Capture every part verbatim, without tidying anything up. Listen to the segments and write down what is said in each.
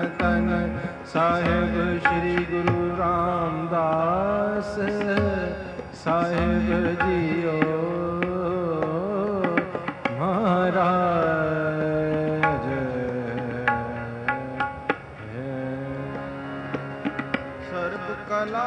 धन साहेब श्री गुरु रामदास साहेब जियो महाराज सर्व कला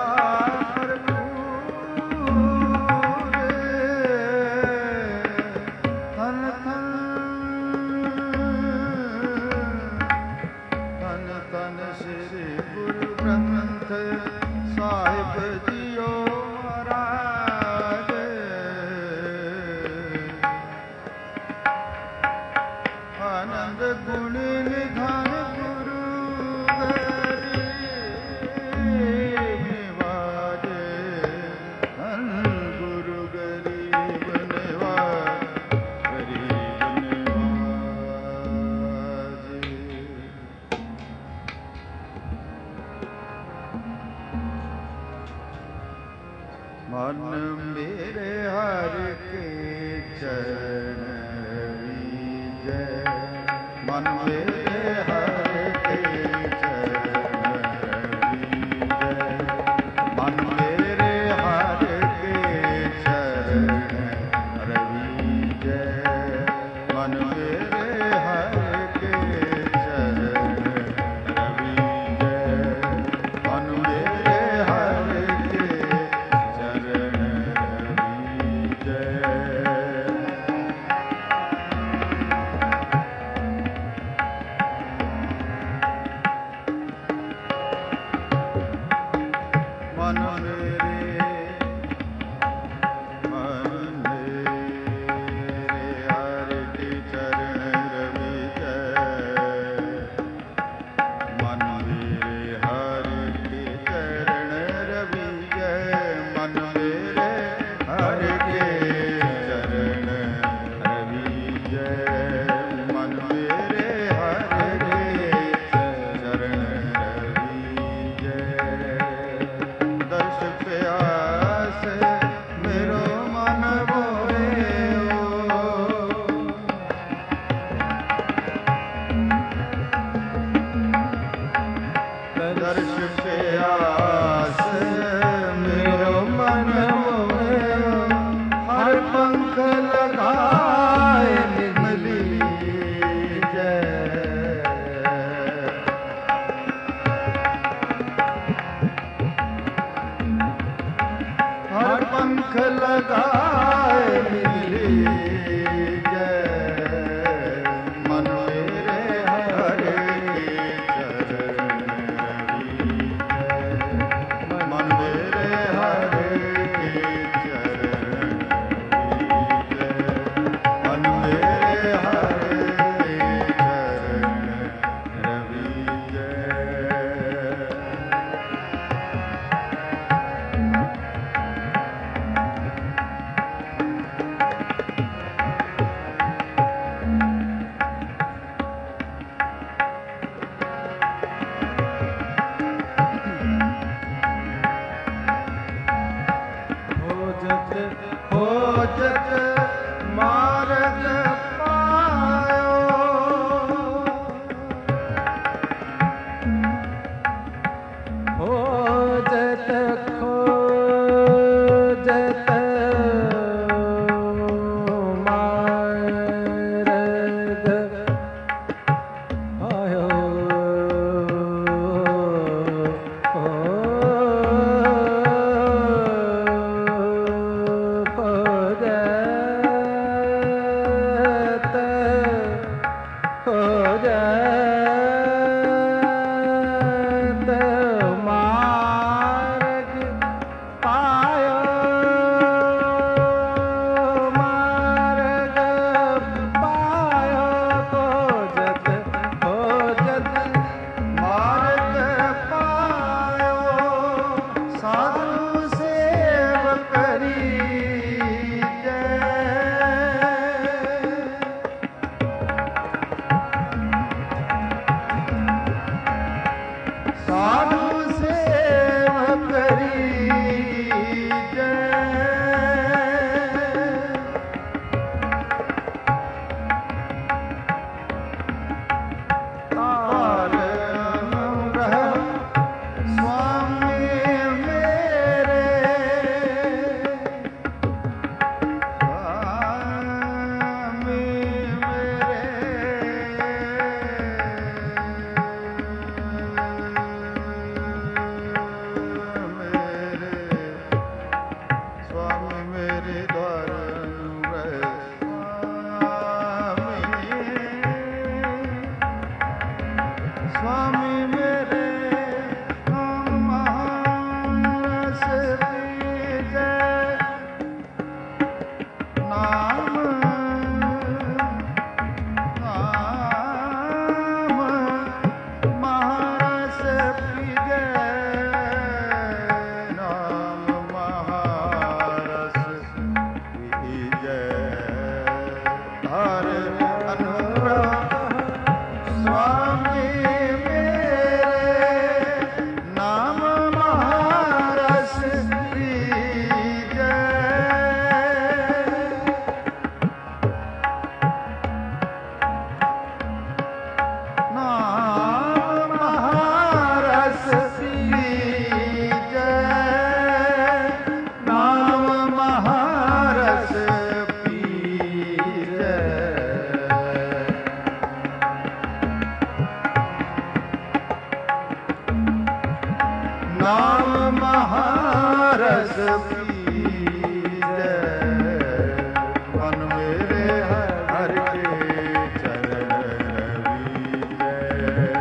रस पीजे, मन मेरे हर के चरण रवीजे।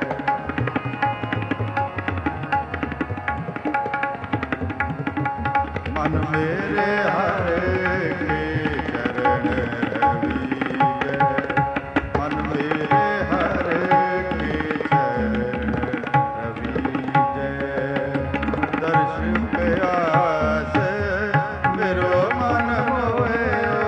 मन मेरे हर के चरण रवीजे, मन मेरे हर के चरण रवीजे। दर्श प्यास मेरो मन मोयो,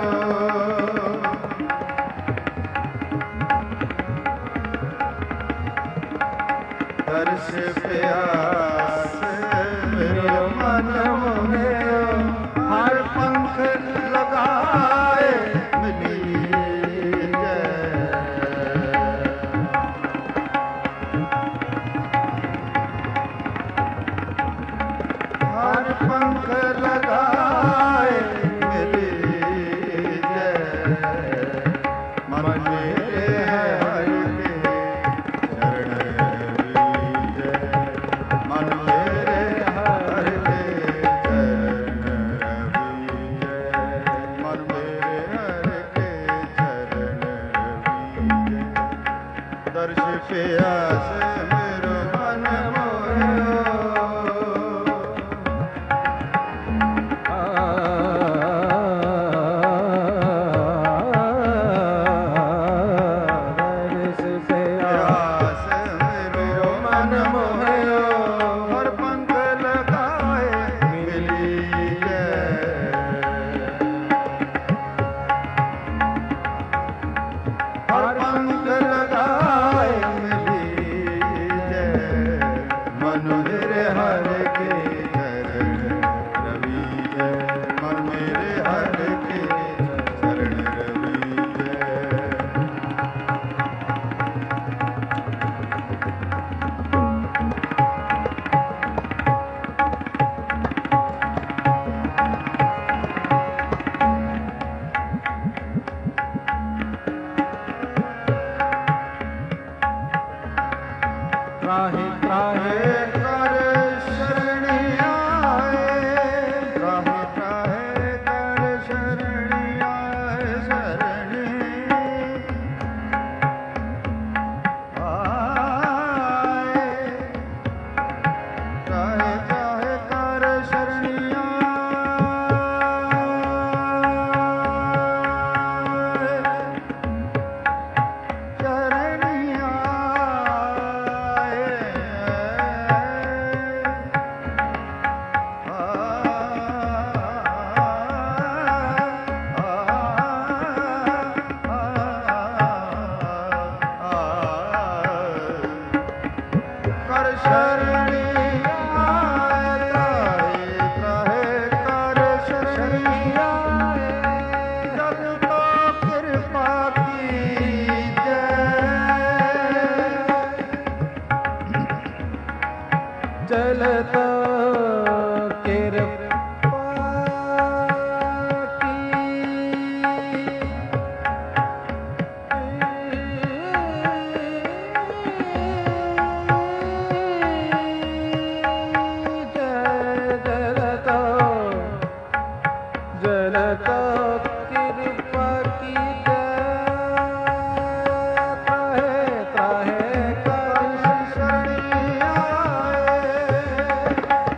दर्श प्यास मेरो मन मोयो। हर पंख लगाए मिली हर पंख लगाए मिली जय। मन मेरे हर के चरण रवीजे, मन मेरे हर के चरण रवीजे, मन मेरे हर के चरण रवीजे। दर्श प्यास मेरो मन मोयो, प्यास मेरो मन मोयो। हर पंख लगाए मिली जय, हर पंख लगाए मिली जय। मन मेरे हर के चरण रवीजे, मन मेरे हर के चरण रवीजे। त्राहि त्राहि कर शरणी आए, त्राहि त्राहि कर शरणी आए, शरणी आए। त्राहि त्राहि कर शरणी आए, शरणी आए। कर शरणी आए, त्राहि त्राहि कर शरणी आए। जल तो कृपा कीजय, चलता कृपा जलता कृपा की त्राहे त्राहे कर शरणी आए।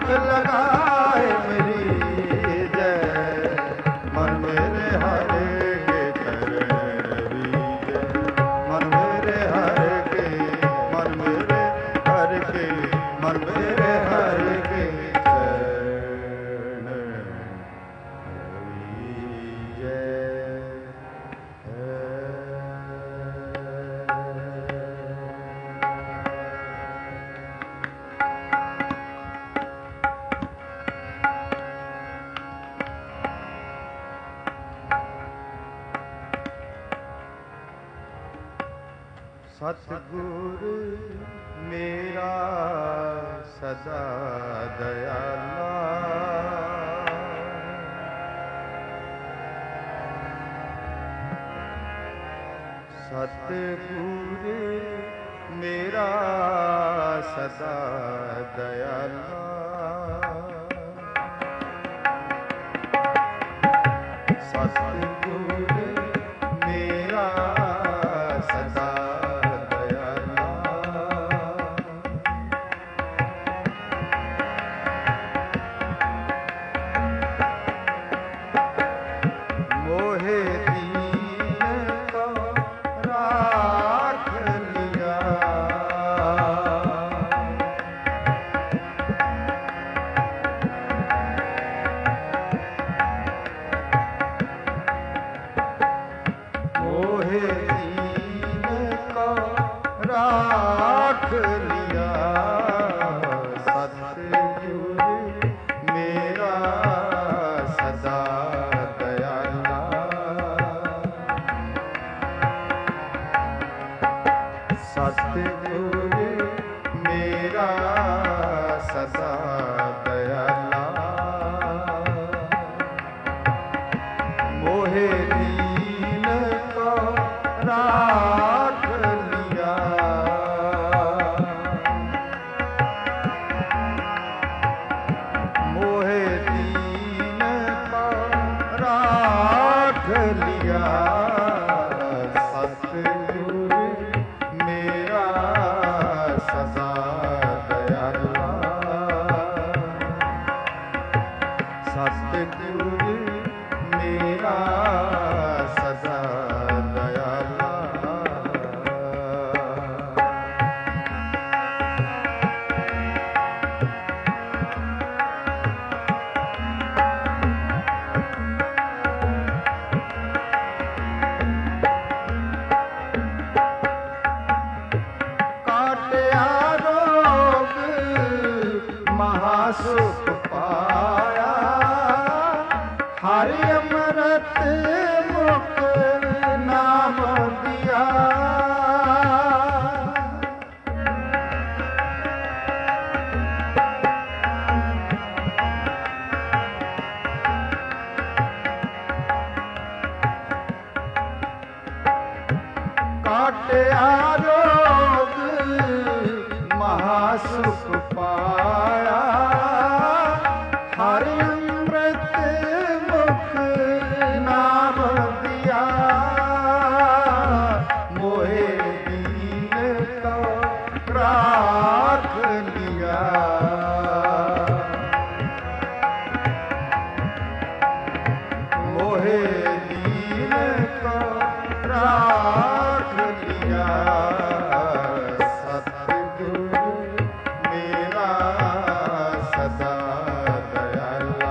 मुख लगाए मेरी जय, मन मेरे हरे के चरण बीजे, मन मेरे हरे के, मन मेरे हरे के, मन मेरे हरे के चरण बीजे। सतगुर मेरा सदा दयाला, सतगुर मेरा सदा दयाला, सतगुर मेरा सदा सुख पाया, हरि अमृत मुख नाम दिया। काटिया रोग महासुख पाया, हरि अमृत मुख नाम दिया। मोहे दीन को राख लिया, मोहे दीन को राख लिया। सतगुरु मेरा सदा दयाला,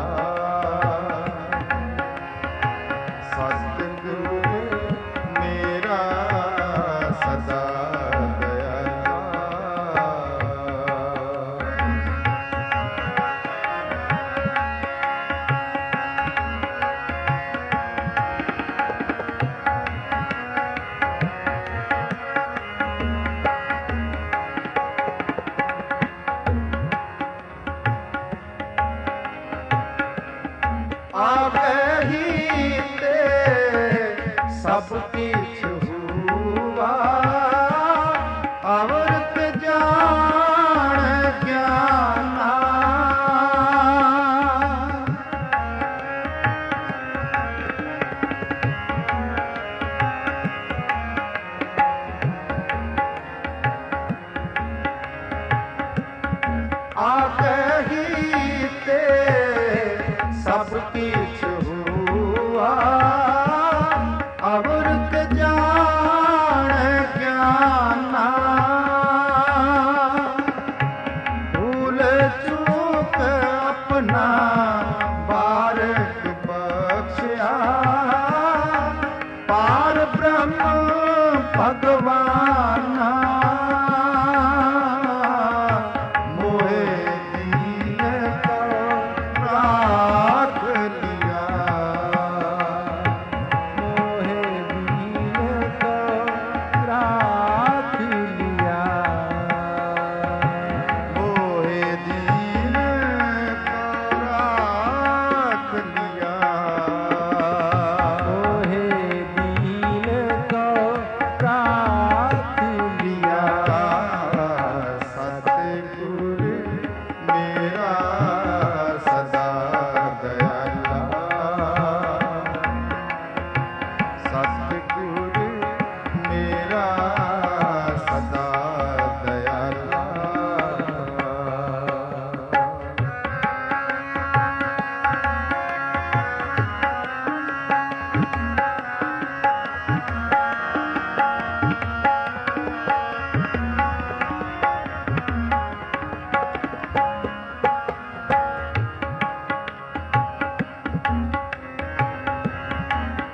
सतगुरु मेरा सदा दयाला। आगे ही ते सब पीछ हुआ, अमृत जान ज्ञाना। आगे ही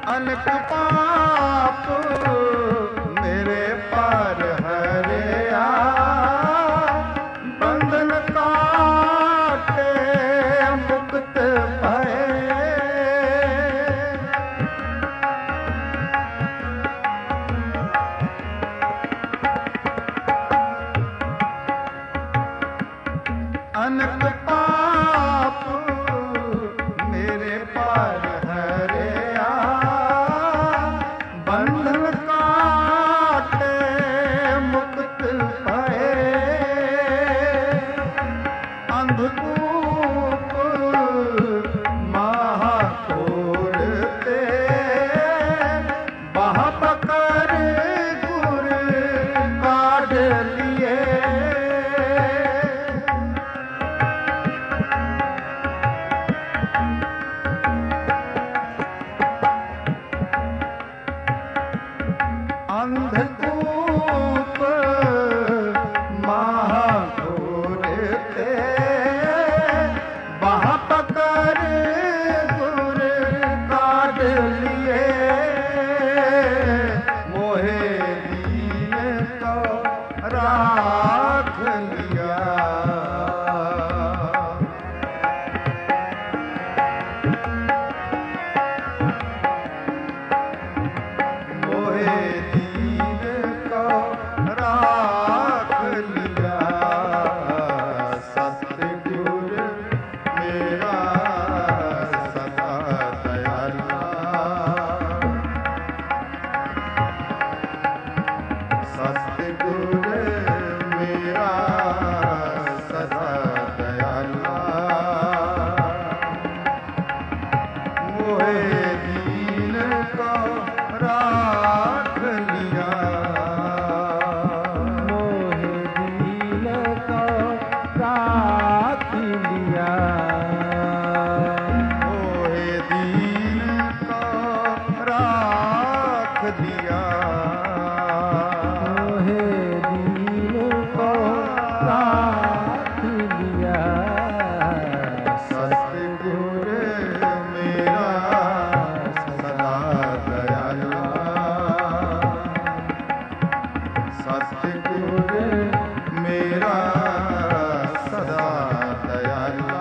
ਅਨਕ ਪਾਪ ਮੇਰੇ ਪਰ ਹਰਿਆ, ਬੰਧਨ ਕਾਟੇ ਮੁਕਤ ਭਏ। ਅਨਕ ਪਾਪ ਮੇਰੇ ਪਰ ਹਰਿਆ, ਬੰਧਨ ਕਾਟੇ ਮੁਕਤ ਭਏ। ਅੰਧਕੂਪ ਮਹਾਕੋਰ ਤੇ ਬਾਹ ਪਕੜ ਗੁਰ ਕਾਢ ਲਿਏ। ਅੰਧਕੂਪ ਮਹਾਕੋਰ ਤੇ ਬਾਹ ਪਕੜ ਗੁਰ ਕਾਢ ਲਿਏ। ਮੋਹੇ ਦੀਨ ਕੋ ਰਾਖ ਲਿਆ, ਮੋਹੇ ਦੀਨ ਕੋ ਰਾਖ ਲਿਆ। ਸਤਿਗੁਰ ਮੇਰਾ ਸਦਾ ਦਇਆਲਾ, ਸਤਿਗੁਰ ਮੇਰਾ ਸਦਾ ਦਇਆਲਾ। ਮੋਹੇ ਦੀਨ ਕੋ ਰਾਖ ਲਿਆ, ਮੋਹਿ ਦੀਨ ਕੋ ਰਾਖ ਲਿਆ। ਮੋਹੇ ਦੀਨ ਕੋ ਰਾਖ ਲਿਆ। ਮੋਹਿ ਦੀਨ ਕੋ ਰਾਖ ਲਿਆ। ਸਤਿਗੁਰ ਮੇਰਾ ਸਦਾ ਦਇਆਲਾ, ਸਤਿਗੁਰ ਮੇਰਾ ਸਦਾ ਦਇਆਲਾ।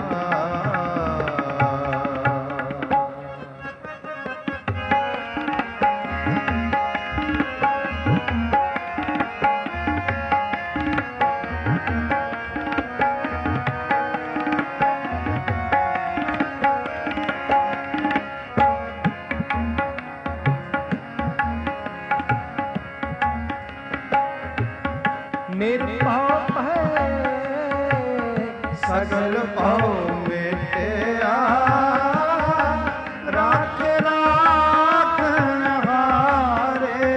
ਨਿਰਭਉ ਹੈ ਸਗਲ ਭਉ ਮੇਟਿਆ, ਰਾਖ ਰਾਖਨ ਹਾਰੇ।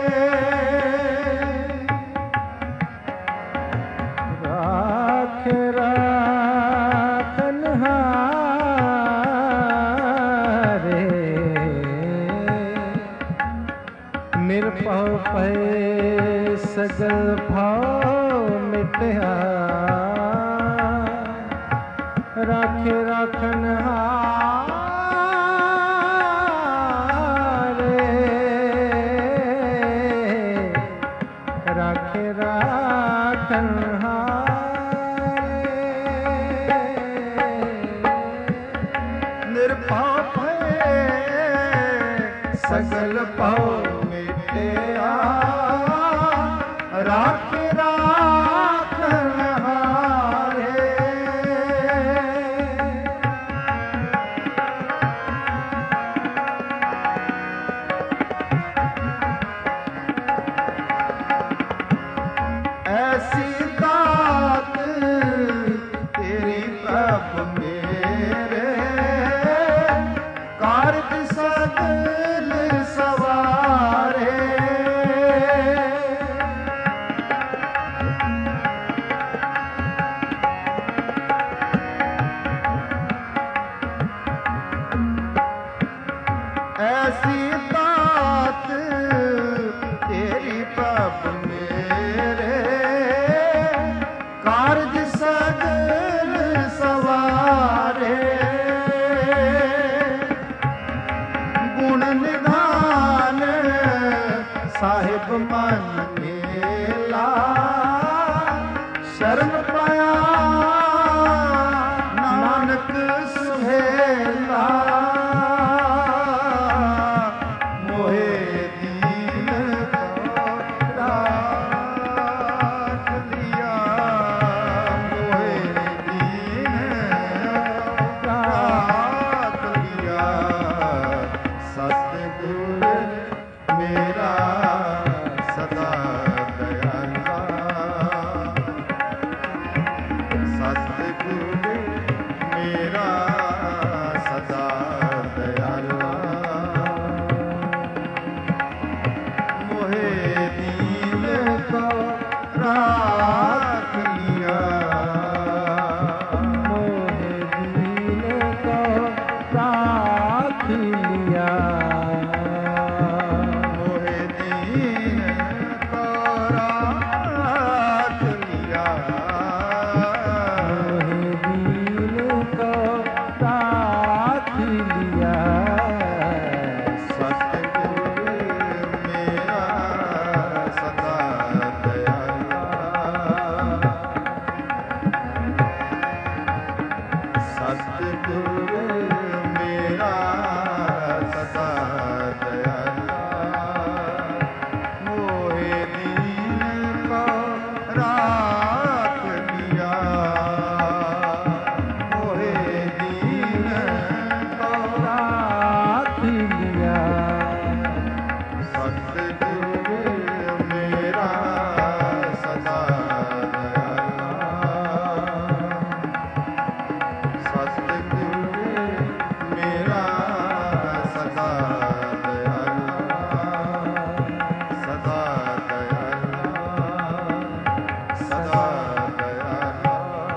ਰਾਖ ਰਾਖਨ ਹਾਰੇ। ਨਿਰਭਉ ਭੈ ਸਗਲ ਭਾਉ ਮਿਟਿਆ, ਰਾਖੇ ਰਾਖਨ ਹਾਰੇ। ਰਾਖੇ ਰਾਖਨ ਹਾਰੇ। ਨਿਰਭਉ ਭੈ ਸਗਲ ਭਉ ਮਿਟਿਆ, ਰਾਖ ਰਾਖਨ ਹਾਰੇ। ਐਸੀ ਦਾਤ ਤੇਰੀ ਪ੍ਰਭ ਮੇਰੇ, ਕਾਰਜ ਸਗਲ ਸਵਾਰੇ। ਐਸੀ ਦਾਤ ਤੇਰੀ ਪ੍ਰਭ ਮੇਰੇ, ਕਾਰਜ ਸਗਲ ਸਵਾਰੇ। ਗੁਣ ਨਿਧਾਨ ਸਾਹਿਬ ਮਨ ਮੇਲਾ ਸ਼ਰਨ ਪਾਇਆ ਨਾਨਕ ਸੁਹੇਲਾ ਮੋਹੇ ਦੀਨ ਕੋ ਰਾਖ ਲਿਆ ਮੋਹੇ ਦੀਨ ਰਾਖ ਲਿਆ ਸਤਿਗੁਰ ਮੇਰਾ ਸਦਾ ਦਇਆਲਾ ਸਤਿਗੁਰ ਮੇਰਾ ਸਦਾ ਦਇਆਲਾ ਮੋਹੇ ਦੀਨ ਕੋ ਰਾਖ ਲਿਆ ਮੋਹਿ ਦੀਨ ਕੋ ਰਾਖ ਲਿਆ ਮੋਹੇ ਦੀਨ ਕੋ ਰਾਖ ਲਿਆ ਮੋਹਿ ਦੀਨ ਕੋ ਰਾਖ ਲਿਆ ਸਤਿਗੁਰ ਮੇਰਾ ਸਦਾ ਦਇਆਲਾ ਸਤਿਗੁਰ ਮੇਰਾ ਸਦਾ ਦਇਆਲਾ ਮੋਹੇ ਦੀਨ ਕੋ ਰਾਖ ਲਿਆ ਮੋਹੇ ਦੀਨ ਕੋ ਰਾਖ ਲਿਆ ਸਤਿਗੁਰ ਮੇਰਾ ਸਦਾ ਦਇਆਲਾ ਸਤਿਗੁਰ ਮੇਰਾ ਸਦਾ ਦਇਆਲਾ ਸਦਾ ਦਇਆਲਾ ਸਦਾ ਦਇਆਲਾ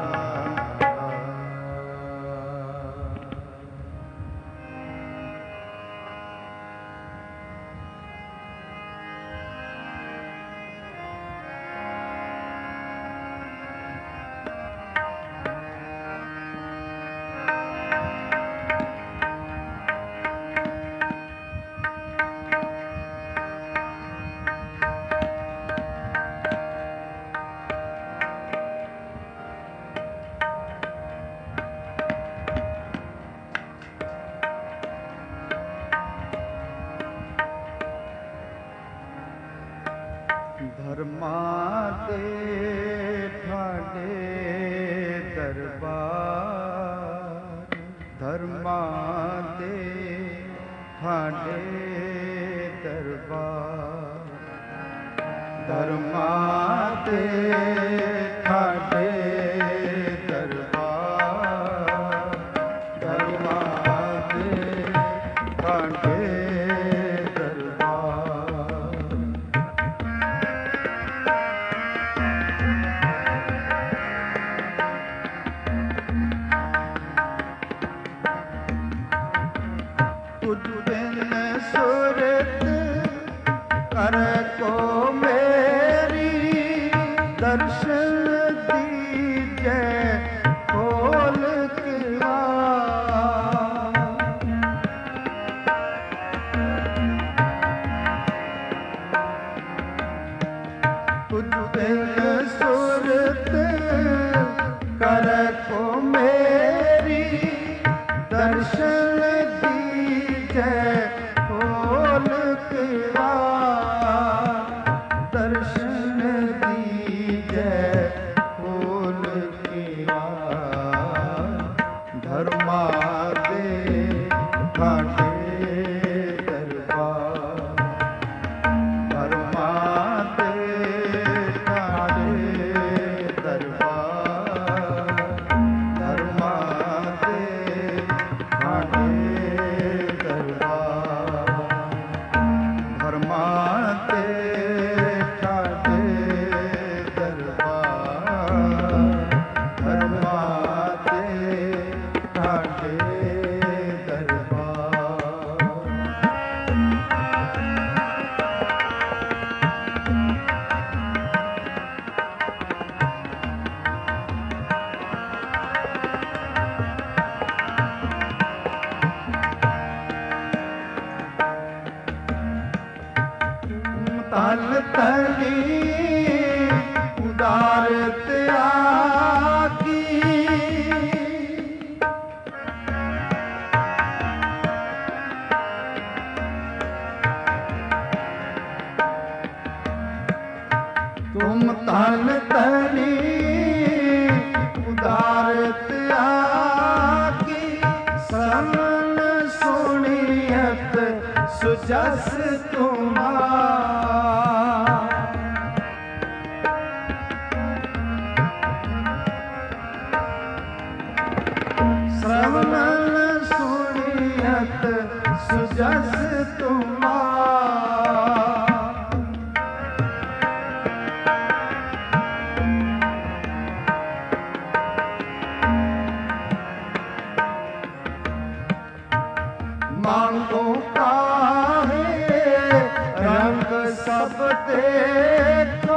ਧਰਮਾਂ ਦੇ ਠਾਡੇ ਦਰਬਾਰ ਧਰਮਾਂ ਦੇ ਠਾਡੇ ਦਰਬਾਰ ਧਰਮਾਂ ਦੇ ਠਾਡੇ ਦਰਬਾਰ ਧਰਮਾਂ ਦੇ ਠਾਡੇ ਦਰਬਾਰ ਤੁਝ ਬਿਨ ਸੁਰਤ ਕਰ ਕੋ ਮੇਰੀ ਦਰਸ਼ਨ ਦੀਜੈ ਖੋਲ ਕਿਵਾ ਤੁਝ ਬਿਨ ਸੁਰਤ ਕਰ ਕੋ ਮੇਰੀ ਦਰਸ਼ਨ ਦੀਜੈ ਖੋਲ ਕਿਵਾ तल तली उदार त्यागी तुम तल तली उदार त्यागी श्रवण सुनियत सुजस तुम्हारा श्रवण सुनियत सुजस तुम्हारा मांगो काहे रंग सब देखो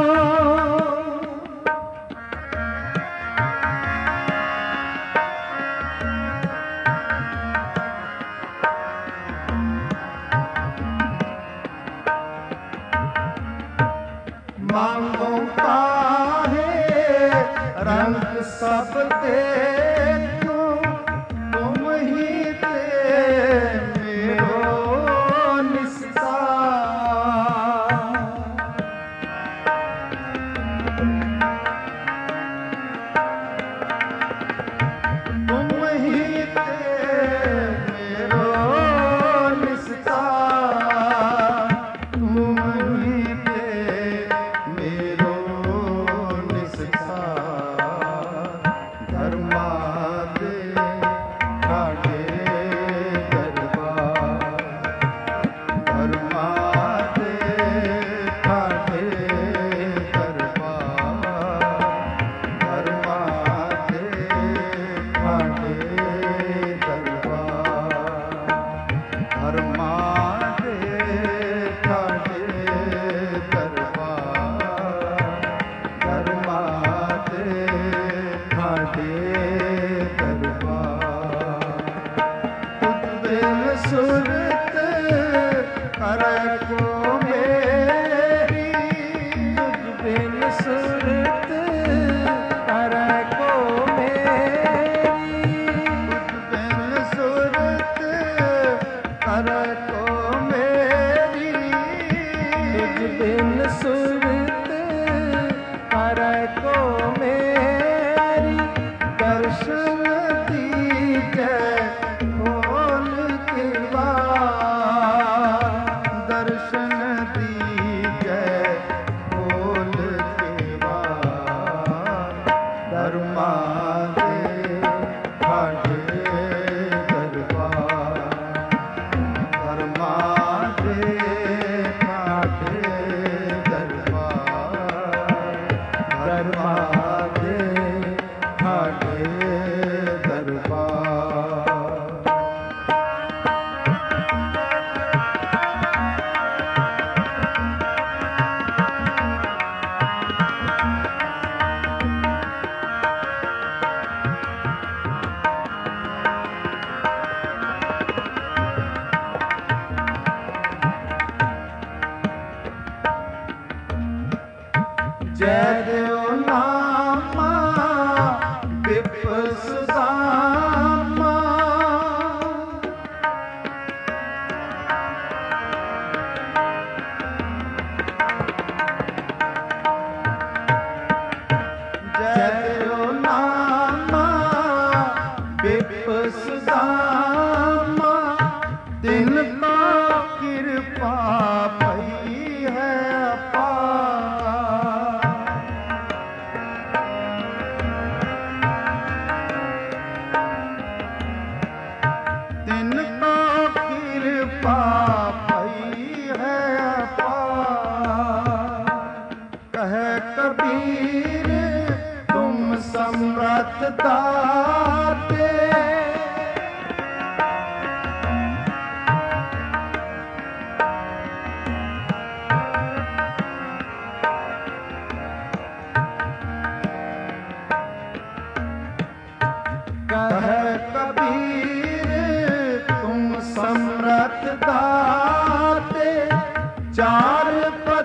मांगो काहे रंग सब देखो तुम ही सुरत कर को मेरी तुझ बिन सुरत कर को मेरी तुझ बिन सुरत कर को मेरी तुझ बिन सुरत कर को मेरी दर्शन दीजे दर्शन दीजे बोल के बाद धर्मा दे खाटे दरबार धर्मा दे खाटे दरबार धर्मा दे खाटे दरबार जय देव नामा विपस दामा जय देव नामा विपस दामा दिन का कृपा भई है कबीर तुम समर्थ दाते कह कबीर तुम समर्थ दाते चार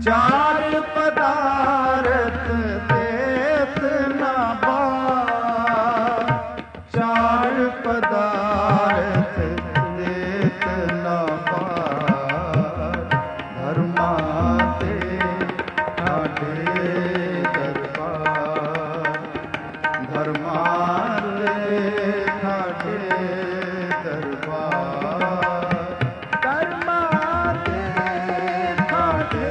ਚਾਰ ਪਦਾਰਥ ਦੇਤ ਨਾ ਬਾਰ, ਚਾਰ ਪਦਾਰਥ ਦੇਤ ਨਾ ਬਾਰ, ਧਰਮਾਂ ਤੇ ਸਾਡੇ ਦਰਬਾਰ, ਧਰਮਾਂ ਤੇ ਸਾਡੇ ਦਰਬਾਰ, ਧਰਮਾਂ ਤੇ ਸਾਡੇ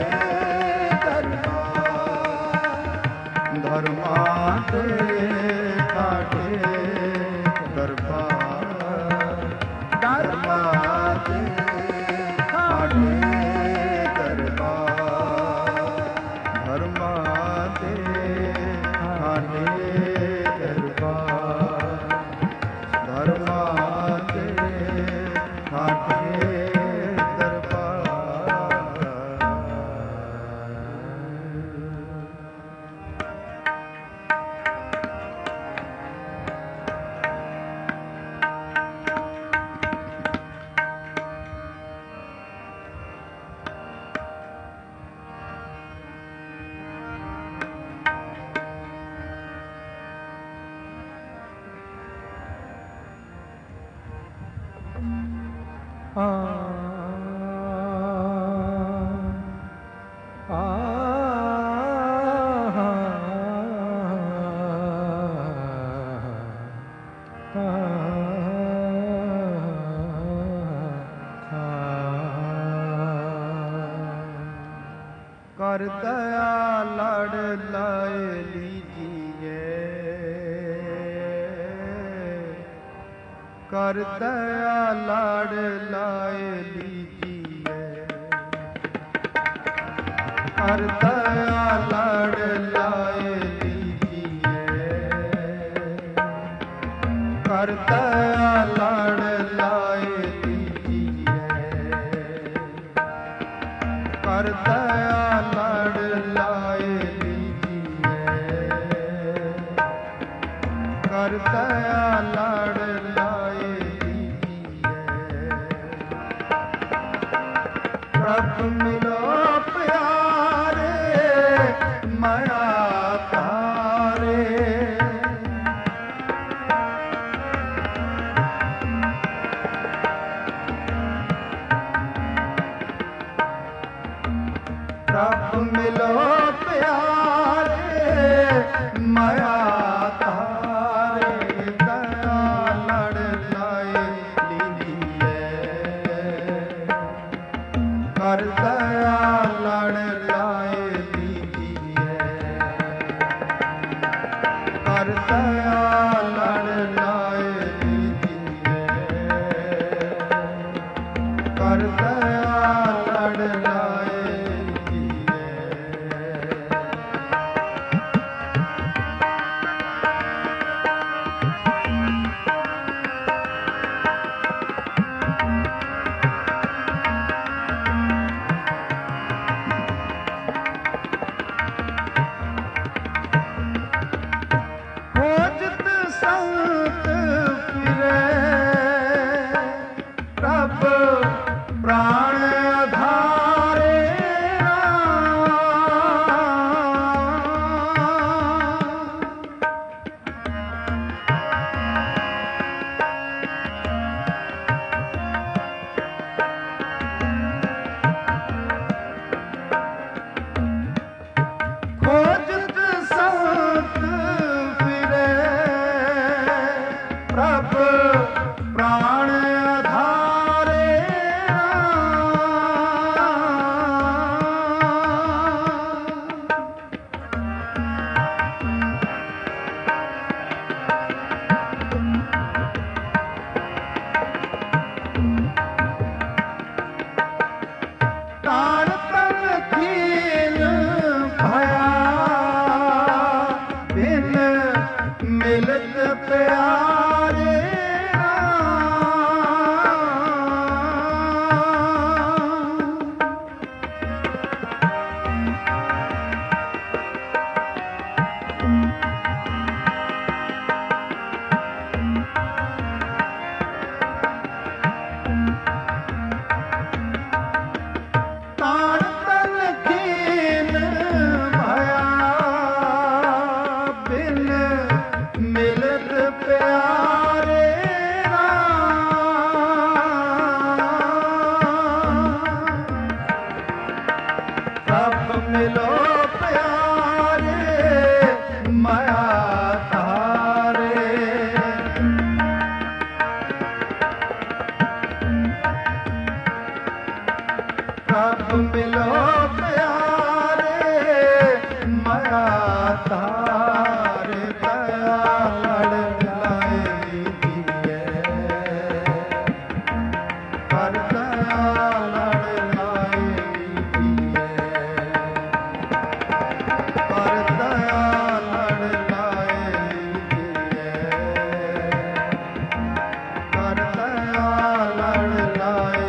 ਧਰਮਾਂ ਤੇ ਸਾਡੇ ਦਰਬਾਰ, ਧਰਮਾਂ ਤੇ ਸਾਡੇ ਦਰਬਾਰ, ਧਰਮਾਂ ਤੇ ਸਾਡੇ ਦਰਬਾਰ, ਧਰਮਾਂ ਤੇ ਸਾਡੇ ਆ ਆ ਕਰ ਦਇਆ ਲੜ ਲਾਏ ਲੀਜੀਏ, ਕਰ ਦਇਆ ਲੜ ਲਾਏ ਲੀਜੀਏ, ਕਰ ਦਇਆ ਲੜ ਲਾਏ ਲੀਜੀਏ, ਕਰ ਦਇਆ ਲੜ ਲਾਏ ਲੀਜੀਏ, ਕਰ ਦਇਆ ਲੜ ਲਾਏ ਲੀਜੀਏ, ਕਰ ਦਇਆ ਲੜ ਲਾਏ ਲੀਜੀਏ, ਪ੍ਰਭ ਮਿਲੋ ਪਿਆਰੇ ਮਾਇਆ ਤਾਰੇ, ਪ੍ਰਭ ਮਿਲੋ ਪਿਆਰੇ ਮਾਇਆ ਤਾਰੇ, ਦਇਆ ਲੜ ਲਾਏ ਲੀਜੀਏ, ਕਰ ਦਇਆ ਲੜ ਲਾਏ ਲੀਜੀਏ, ਕਰ ਦਇਆ ਲੜ ਲਾਏ ਲੀਜੀਏ, ਕਰ ਦਇਆ ਲੜ ਲਾਏ ਲੀਜੀਏ, मिलो प्यारे माया तारे प्रभ मिलो प्यारे माया तारे दया लड़ लाए दीजिए कर दया लड़ लाए दीजिए कर दया लड़ लाए दीजिए कर दया लड़ लाए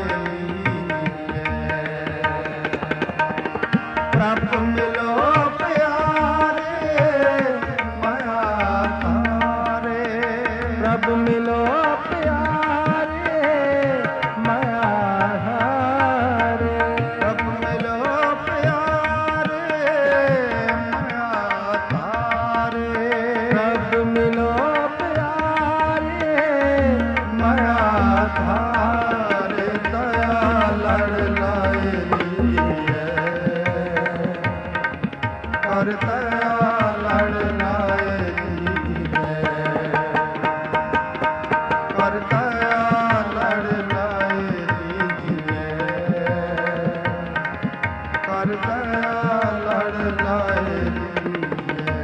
प्रभ मिलो प्यारे माया तारे प्रभ मिलो प्यारे माया हारे प्रभ मिलो प्यारे माया तारे प्रभ मिलो प्यारे माया तारे दया लड़ लाए दीजिए कर दया लड़ लाए दीजिए कर दया लड़ लाए दीजिए कर दया लड़ लाए दीजिए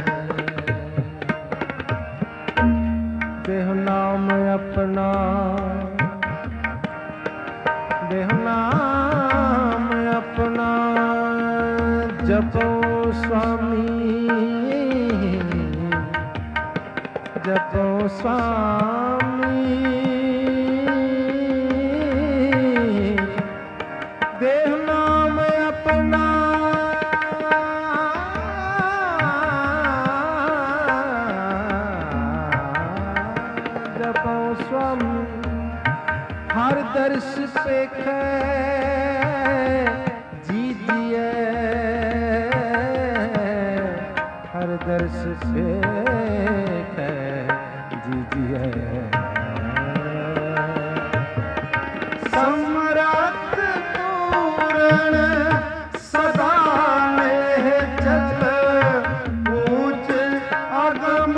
देह नाम अपना देह नाम अपना जपो स्वामी जपो स्वामी देह नाम अपना जपो स्वामी हर दर्श पे जीजिए हर दर्श पे जीजिए समरथ पूर्ण सदा में चल ऊंच अगम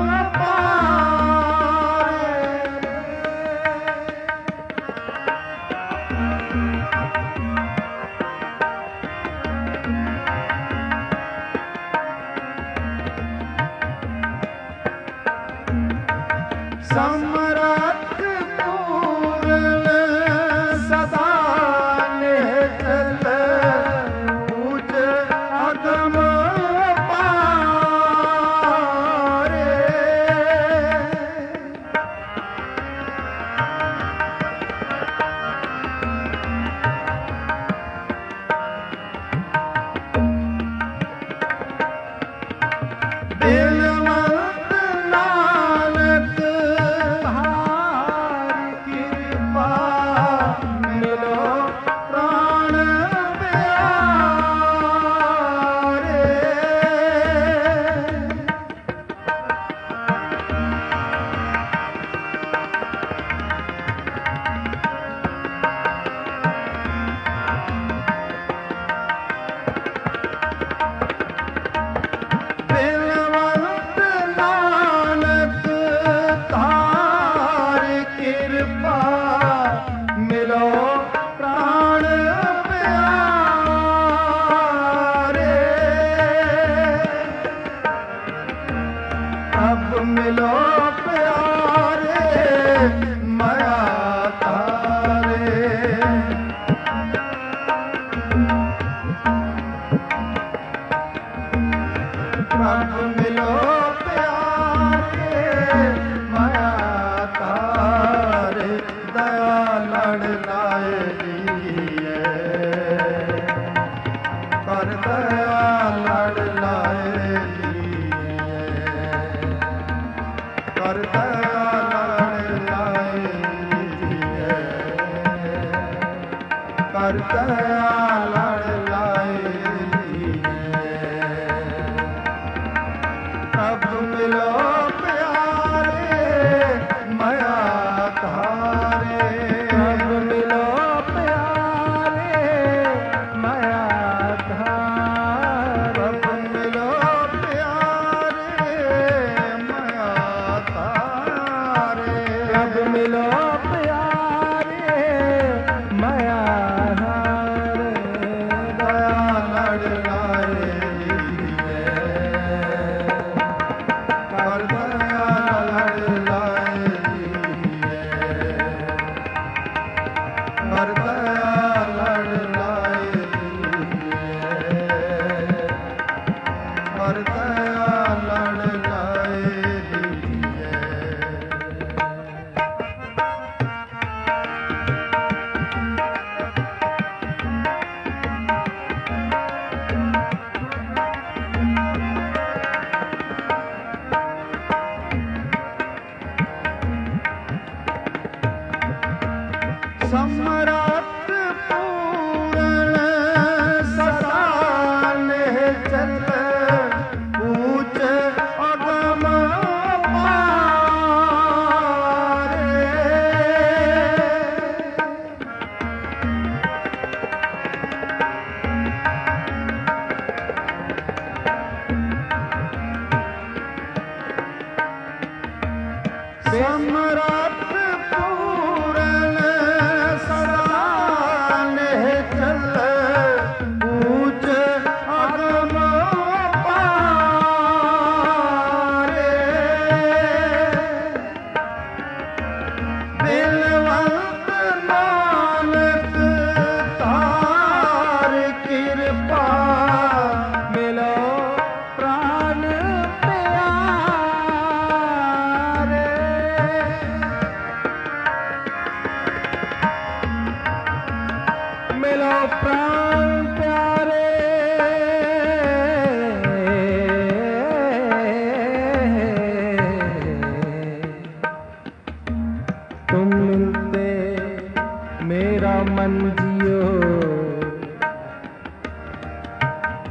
समरथ पूर्ण सदा निश्चल ऊंच अगम पारे दिलवंत नानक तारी कृपा मिलो प्राण प्यारे दिलवंत नानक तारी कृपा मिलो प्राण प्यारे अब मिलो प्यारे माया तारे प्रभ मिलो प्यारे माया तारे दया लड़ लाए दीजिए कर दया लड़ लाए दीजिए कर दया लड़ लाए दीजिए कर दया लड़ लाए दीजिए प्रभ मिलो प्यारे माया तारे प्रभ मिलो प्यारे माया धारे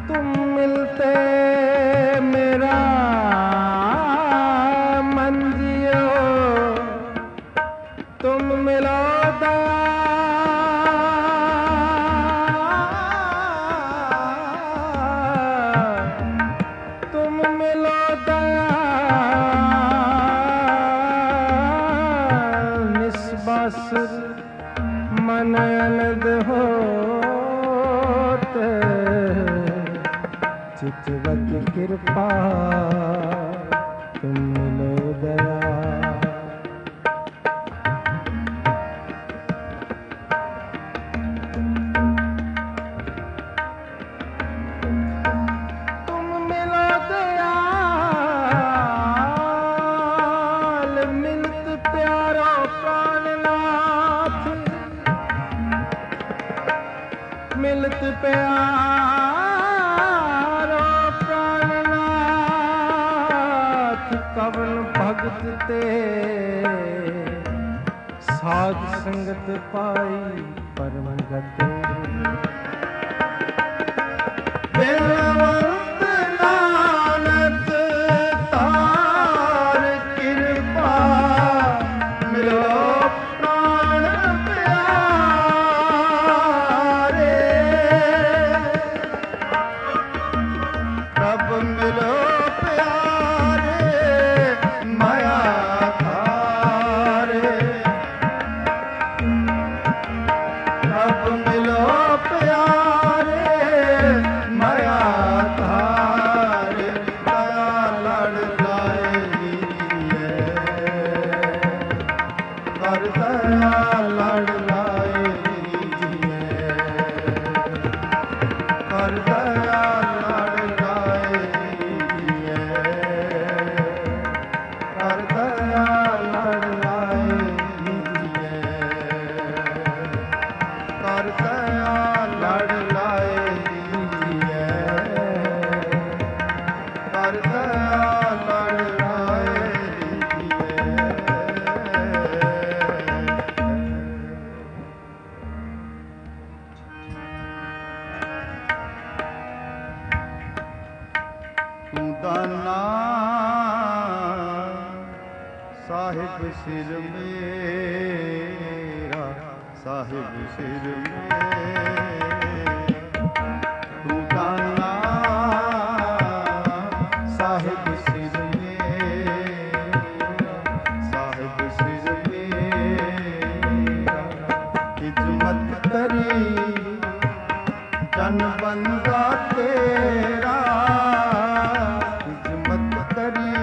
तुम मिलते मेरा मन जियो, तुम मिलो दया, तुम मिलो दया, निस्बासुर मन अलग होत, चितवत कृपा तुम मिलो दया। तुम मिलो दयाल, मिलत प्यारो प्राणनाथ, मिलत प्यारो प्राणनाथ, कवन भगत ते साध संगत पाई परम गति। बिलवंत नानक तार कृपा, मिलो प्राण प्यारे, प्रभ मिलो प्यारे माया धारे, प्रभ मिलो प्यारे माया धारे, दया लड़ लाए लीजिए, कर दया लड़ लाए लीजिए, कर दया लड़ लाए लीजिए, कर दया लड़ लाए लीजिए, कर दया लड़ लाए लीजिए, कर दया लड़ लाए लीजिए। तू दाना साहिब सिर मेरा, साहिब सिर मेरा, तू दाना साहिब सिर मेरा, साहिब सिर मेरा, खिदमत करी जन बंदा तेरा, खिदमत करी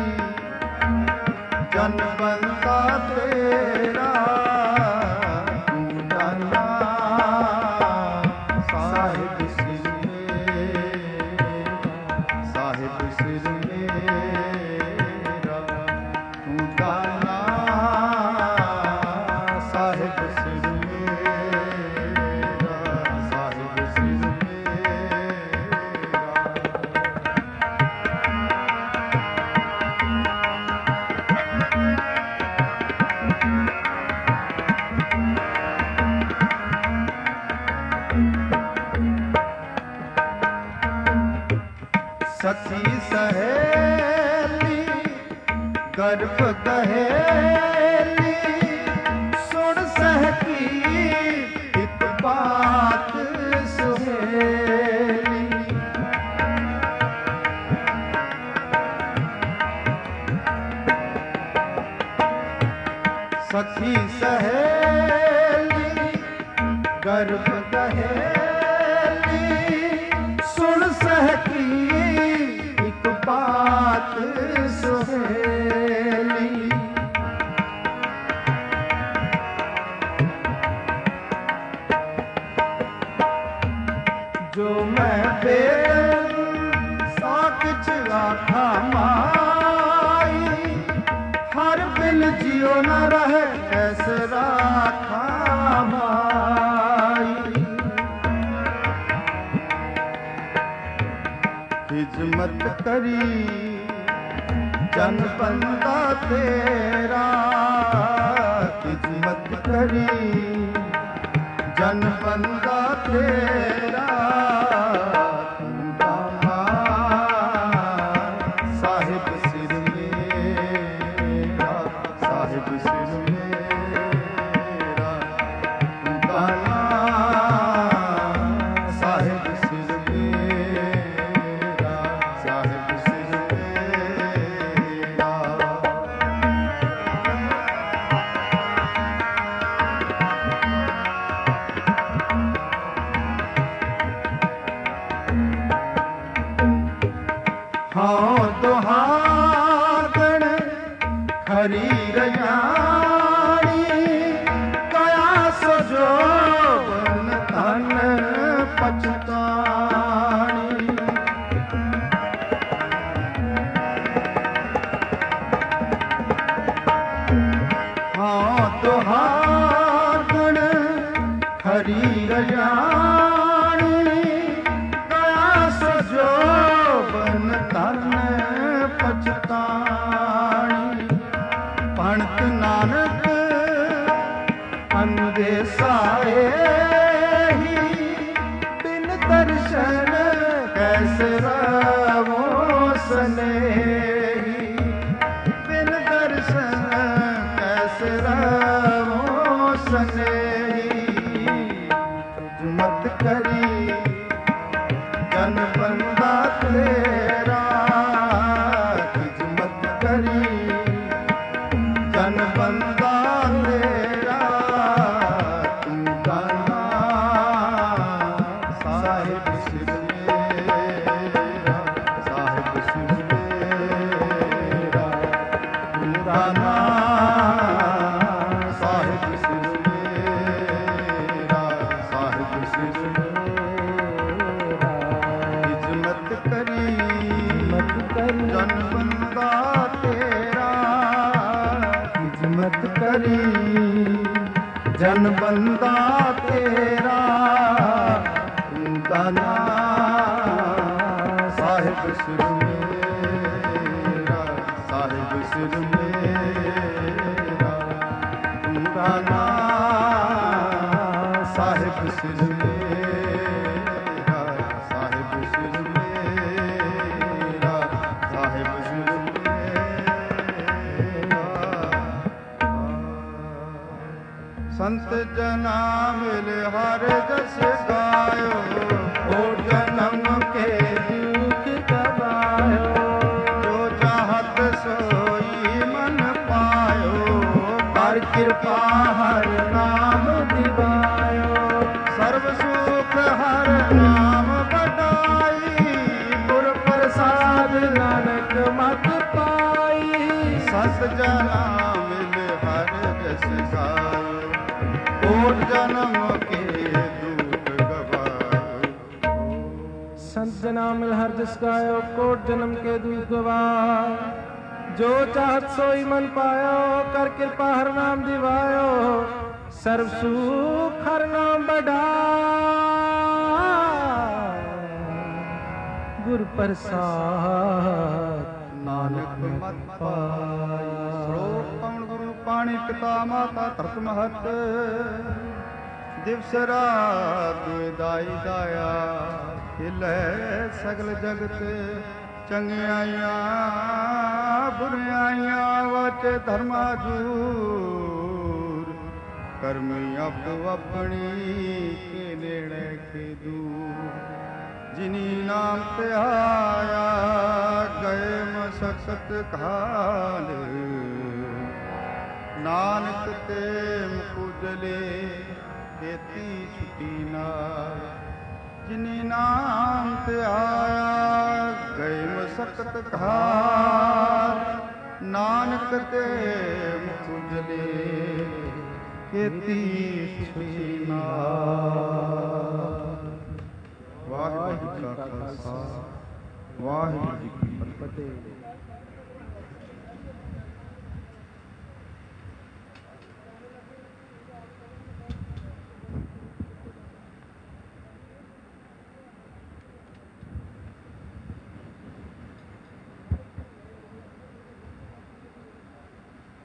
जन बंदा तेरा, तू दाना साहिब सिर मेरा, साहिब सिर मेरा, तू दाना साहिब सिर मेरा, साहिब सिर मेरा। सखी सहेली गर्भ गहेली, सुन सहकी एक बात सुहेली, सखी सहेली गर्भ गहेली, सुन सहकी एक बात सुहेली, जो मैं बेदन साकिच आखा माई, हर बिन जियो न रहे ऐसे राखा माई, खिदमत करी जन बंदा तेरा, खिदमत करी जन बंदा तेरा, तू दाना ਹਉ ਦੁਹਾਗਣ ਖਰੀ ਰਜਾਣੀ ਕਇਆ ਸੋ ਜੋਬਨ ਧਨ ਪਛਤਾਣੀ। ਹਉ ਦੁਹਾਗਣ ਖਰੀ ਰਜਾਣੀ ਕਇਆ ਸੋ ਜੋਬਨ ਧਨ ਪਛਤਾਣੀ। ਪੰਡਤ ਨਾਨਕ ਅੰਦੇਸਾਏ ਹੀ ਬਿਨ ਦਰਸ਼ਨ ਕੈਸੇ ਰਵੋ ਸਨੇਹੀ। ਬਿਨ ਦਰਸ਼ਨ ਕੈਸੇ ਰਵੋ ਸਨੇਹੀ। ਮਤ ਕਰੀ ਜਨ ਬੰਦਾ ਤੇਰਾ ਮਤ ਕਰੀ ਜਨ ਬੰਦਾ ਤੇਰਾ ਤੂੰ ਦਾਨਾ ਸਾਹਿਬ ਸਿਰ ਮੇਰਾ ਸਾਹਿਬ ਸਿਰ ਮੇਰਾ ਤੂੰ ਦਾਨਾ ਸਾਹਿਬ ਸਿਰ ਮੇਰਾ ਸਾਹਿਬ ਸਿਰ ਮੇਰਾ। ਇਜ਼ਮਤ ਕਰੀ ਮਤ ਕਰੀ ਜਨ ਬੰਦਾ ਤੇਰਾ ਮਤ ਕਰੀ ਜਨ ਬੰਦਾ ਤੇਰਾ ਤੂੰ ਦਾਨਾ ਸਾਹਿਬ ਸਿਰ ਮੇਰਾ ਸਾਹਿਬ ਸਿਰ ਮੇਰਾ ਤੂੰ ਦਾਨਾ ਸਾਹਿਬ ਸਿਰ ਮੇਰਾ ਸਾਹਿਬ ਸਿਰ ਮੇਰਾ ਸਾਹਿਬ ਸਿਰ ਸੰਤ ਜਨਾ ਮਿਲ ਹਰ ਜਸ ਗਾਇਓ ਓ ਜਨਮ ਕੇ ਦੁਖ ਗਵਾਇਓ। ਜੋ ਚਾਹਤ ਸੋਈ ਮਨ ਪਾਇਓ ਕਰ ਕਿਰਪਾ ਹਰ ਨਾਮ ਦਿਵਾਇਓ। ਸਰਬ ਸੁਖ ਹਰ ਨਾਮ ਬਟਾਈ ਗੁਰ ਪ੍ਰਸਾਦ ਨਾਨਕ ਮਤ ਪਾਈ। ਸਤ ਜਨਾ ਮਿਲ ਹਰ ਜਸ ਗਾਇਓ ਕੋਟ ਜਨਮ ਕੇ ਦੁਖ ਗਵਾਇਓ। ਸੰਤ ਜਨਾ ਮਿਲ ਹਰ ਜਸ ਗਾਇਓ ਕੋਟ ਜਨਮ ਕੇ ਦੁਖ ਗਵਾਇਓ। ਜੋ ਚਾਹਤ ਸੋਈ ਮਨ ਪਾਇਓ ਕਰ ਕਿਰਪਾ ਹਰ ਨਾਮ ਦਿਵਾਇਓ। ਸਰਬ ਸੁਖ ਹਰ ਨਾਮ ਬੜਾਈ ਗੁਰ ਪ੍ਰਸਾਦ ਨਾਨਕ ਮਤ ਪਾਈ। ਸ਼ਲੋਕ ਪਵਨ ਗੁਰੂ ਪਾਣੀ ਪਿਤਾ ਮਾਤਾ ਧਰਤ ਮਹਤ ਦਿਵਸ ਰਾਤ ਦਾਈ ਦਾਇਆ ਹਿਲੇ ਸਗਲ ਜਗਤ ਚੰਗਿਆਈਆਂ ਬੁਰਿਆਈਆਂ ਵਾਟੇ ਧਰਮਾ ਜੂਰ ਕਰਮੀ ਆਪੋ ਆਪਣੀ ਕੇ ਨੇੜੇ ਕੇ ਦੂਰ। ਜਿਨੀ ਨਾਮ ਤੇ ਆਇਆ ਗਏ ਮਸਕਤ ਖਾਲ ਨਾਨਕ ਤੇ ਮੁਕੁਦਲੇ ਖੇਤੀ ਛੁੱਟੀ ਨਾਲ। ਜਿਨੀ ਨਾਮ ਤੇ ਆਇਆ ਗਏ ਮਸਕਤ ਖਾਲ ਨਾਨਕ ਤੇ ਮੁਕੁਦਲੇ ਖੇਤੀ ਛੁੱਟੀ ਨਾਲ। ਵਾਹਿਗੁਰੂ ਜੀ ਕਾ ਖਾਲਸਾ ਵਾਹਿਗੁਰੂ ਜੀ ਕੀ ਫਤਿਹ।